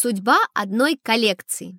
Судьба одной коллекции.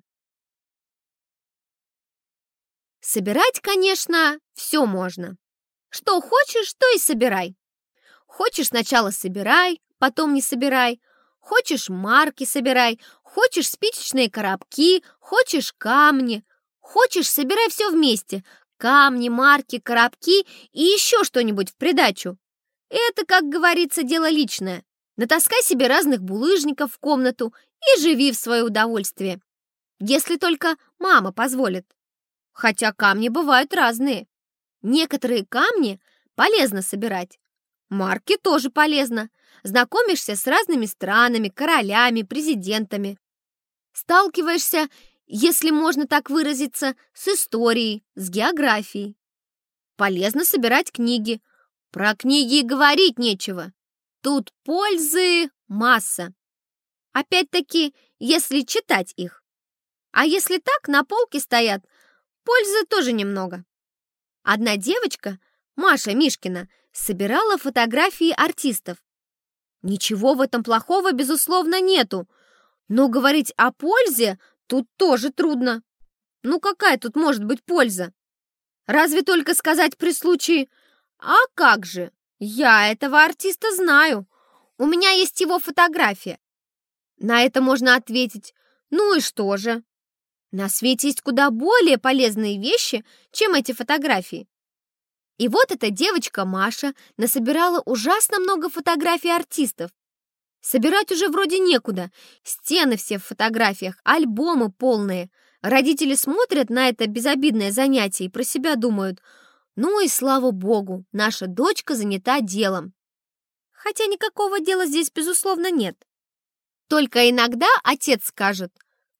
Собирать, конечно, все можно. Что хочешь, то и собирай. Хочешь, сначала собирай, потом не собирай. Хочешь, марки собирай, хочешь, спичечные коробки, хочешь, камни. Хочешь, собирай все вместе. Камни, марки, коробки и еще что-нибудь в придачу. Это, как говорится, дело личное. Натаскай себе разных булыжников в комнату и живи в свое удовольствие. Если только мама позволит. Хотя камни бывают разные. Некоторые камни полезно собирать. Марки тоже полезно. Знакомишься с разными странами, королями, президентами. Сталкиваешься, если можно так выразиться, с историей, с географией. Полезно собирать книги. Про книги и говорить нечего. Тут пользы масса. Опять-таки, если читать их. А если так, на полке стоят, пользы тоже немного. Одна девочка, Маша Мишкина, собирала фотографии артистов. Ничего в этом плохого, безусловно, нету. Но говорить о пользе тут тоже трудно. Ну какая тут может быть польза? Разве только сказать при случае: «А как же, я этого артиста знаю, у меня есть его фотография». На это можно ответить: ну и что же? На свете есть куда более полезные вещи, чем эти фотографии. И вот эта девочка Маша насобирала ужасно много фотографий артистов. Собирать уже вроде некуда. Стены все в фотографиях, альбомы полные. Родители смотрят на это безобидное занятие и про себя думают: ну и слава богу, наша дочка занята делом. Хотя никакого дела здесь, безусловно, нет. Только иногда отец скажет: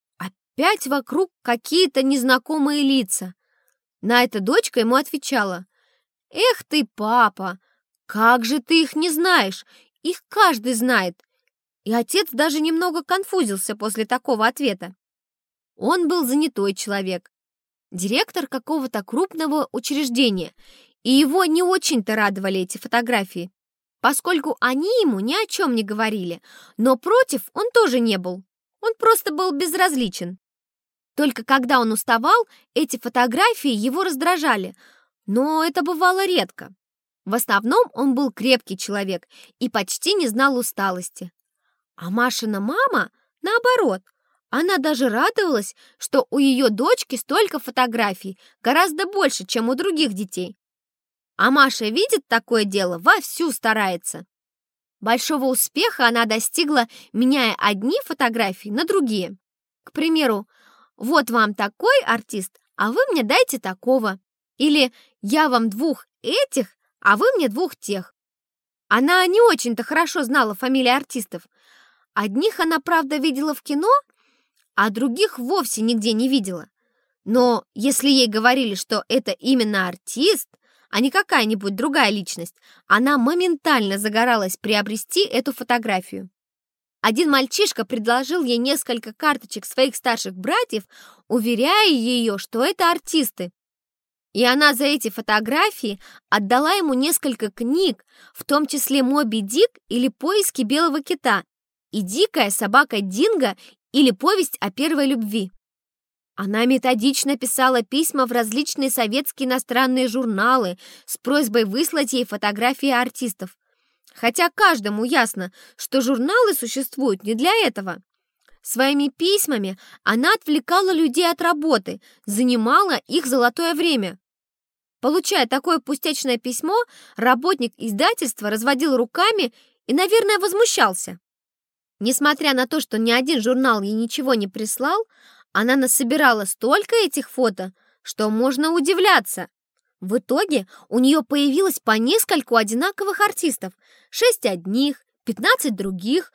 опять вокруг какие-то незнакомые лица. На это дочка ему отвечала: эх ты, папа, как же ты их не знаешь? Их каждый знает. И отец даже немного конфузился после такого ответа. Он был занятой человек, директор какого-то крупного учреждения, и его не очень-то радовали эти фотографии, поскольку они ему ни о чем не говорили, но против он тоже не был, он просто был безразличен. Только когда он уставал, эти фотографии его раздражали, но это бывало редко. В основном он был крепкий человек и почти не знал усталости. А Машина мама, наоборот, она даже радовалась, что у ее дочки столько фотографий, гораздо больше, чем у других детей. А Маша видит такое дело, вовсю старается. Большого успеха она достигла, меняя одни фотографии на другие. К примеру: вот вам такой артист, а вы мне дайте такого. Или я вам двух этих, а вы мне двух тех. Она не очень-то хорошо знала фамилии артистов. Одних она, правда, видела в кино, а других вовсе нигде не видела. Но если ей говорили, что это именно артист, а не какая-нибудь другая личность, она моментально загоралась приобрести эту фотографию. Один мальчишка предложил ей несколько карточек своих старших братьев, уверяя ее, что это артисты. И она за эти фотографии отдала ему несколько книг, в том числе «Моби Дик» или «Поиски белого кита» и «Дикая собака Динго» или «Повесть о первой любви». Она методично писала письма в различные советские иностранные журналы с просьбой выслать ей фотографии артистов. Хотя каждому ясно, что журналы существуют не для этого. Своими письмами она отвлекала людей от работы, занимала их золотое время. Получая такое пустячное письмо, работник издательства разводил руками и, наверное, возмущался. Несмотря на то, что ни один журнал ей ничего не прислал, она насобирала столько этих фото, что можно удивляться. В итоге у нее появилось по нескольку одинаковых артистов: 6 одних, 15 других,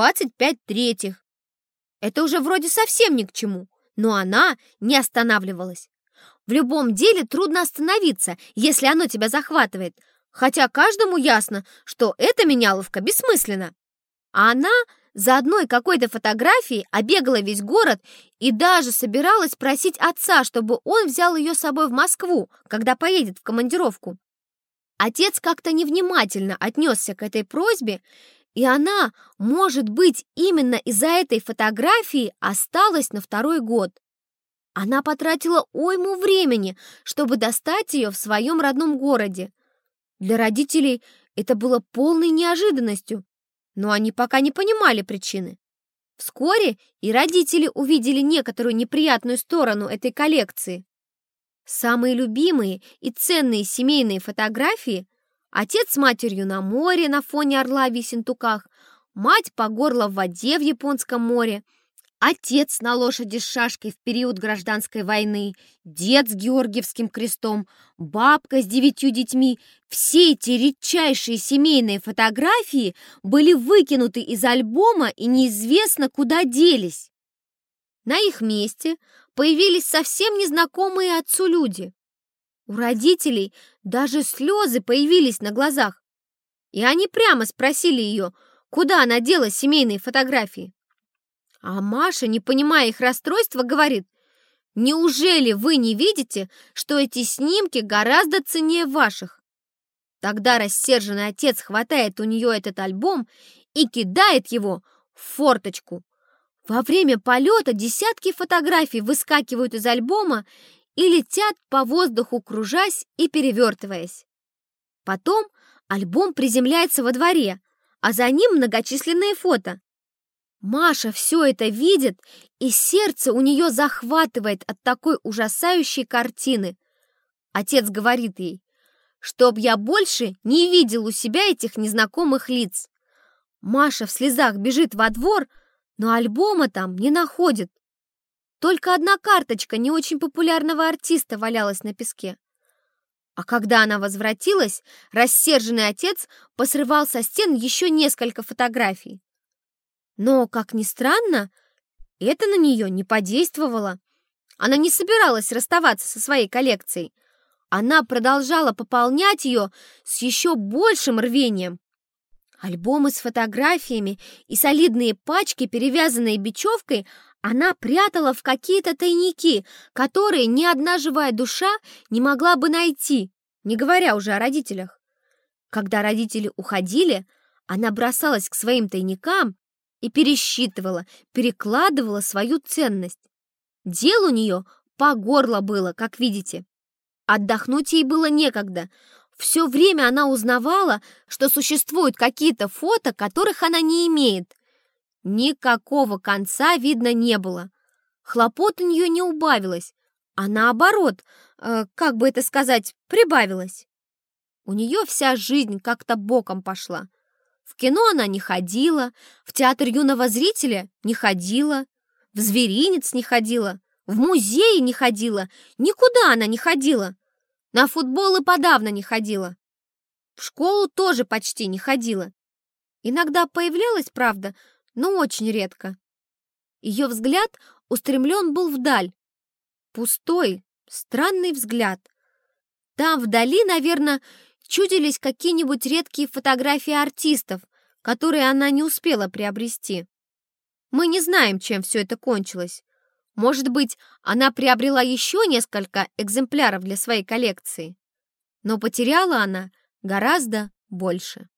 25 третьих. Это уже вроде совсем ни к чему, но она не останавливалась. В любом деле трудно остановиться, если оно тебя захватывает, хотя каждому ясно, что эта меняловка бессмысленна. А она за одной какой-то фотографией обегала весь город и даже собиралась просить отца, чтобы он взял ее с собой в Москву, когда поедет в командировку. Отец как-то невнимательно отнесся к этой просьбе И она, может быть, именно из-за этой фотографии осталась на 2-й год. Она потратила уйму времени, чтобы достать ее в своем родном городе. Для родителей это было полной неожиданностью, но они пока не понимали причины. Вскоре и родители увидели некоторую неприятную сторону этой коллекции. Самые любимые и ценные семейные фотографии: отец с матерью на море на фоне орла в Ессентуках, мать по горло в воде в Японском море, отец на лошади с шашкой в период гражданской войны, дед с Георгиевским крестом, бабка с 9 детьми. Все эти редчайшие семейные фотографии были выкинуты из альбома и неизвестно куда делись. На их месте появились совсем незнакомые отцу люди. У родителей даже слезы появились на глазах, и они прямо спросили ее, куда она дела семейные фотографии. А Маша, не понимая их расстройства, говорит: «Неужели вы не видите, что эти снимки гораздо ценнее ваших?» Тогда рассерженный отец хватает у нее этот альбом и кидает его в форточку. Во время полета десятки фотографий выскакивают из альбома и летят по воздуху, кружась и перевертываясь. Потом альбом приземляется во дворе, а за ним многочисленные фото. Маша все это видит, и сердце у нее захватывает от такой ужасающей картины. Отец говорит ей: «Чтоб я больше не видел у себя этих незнакомых лиц». Маша в слезах бежит во двор, но альбома там не находит. Только одна карточка не очень популярного артиста валялась на песке. А когда она возвратилась, рассерженный отец посрывал со стен еще несколько фотографий. Но, как ни странно, это на нее не подействовало. Она не собиралась расставаться со своей коллекцией. Она продолжала пополнять ее с еще большим рвением. Альбомы с фотографиями и солидные пачки, перевязанные бечевкой, она прятала в какие-то тайники, которые ни одна живая душа не могла бы найти, не говоря уже о родителях. Когда родители уходили, она бросалась к своим тайникам и пересчитывала, перекладывала свою ценность. Дел у нее по горло было, как видите. Отдохнуть ей было некогда. Все время она узнавала, что существуют какие-то фото, которых она не имеет. Никакого конца видно не было. Хлопот у нее не убавилось, а наоборот, как бы это сказать, прибавилось. У нее вся жизнь как-то боком пошла. В кино она не ходила, в театр юного зрителя не ходила, в зверинец не ходила, в музей не ходила, никуда она не ходила. На футбол и подавно не ходила. В школу тоже почти не ходила. Иногда появлялась, правда, но очень редко. Ее взгляд устремлен был вдаль. Пустой, странный взгляд. Там вдали, наверное, чудились какие-нибудь редкие фотографии артистов, которые она не успела приобрести. Мы не знаем, чем все это кончилось. Может быть, она приобрела еще несколько экземпляров для своей коллекции. Но потеряла она гораздо больше.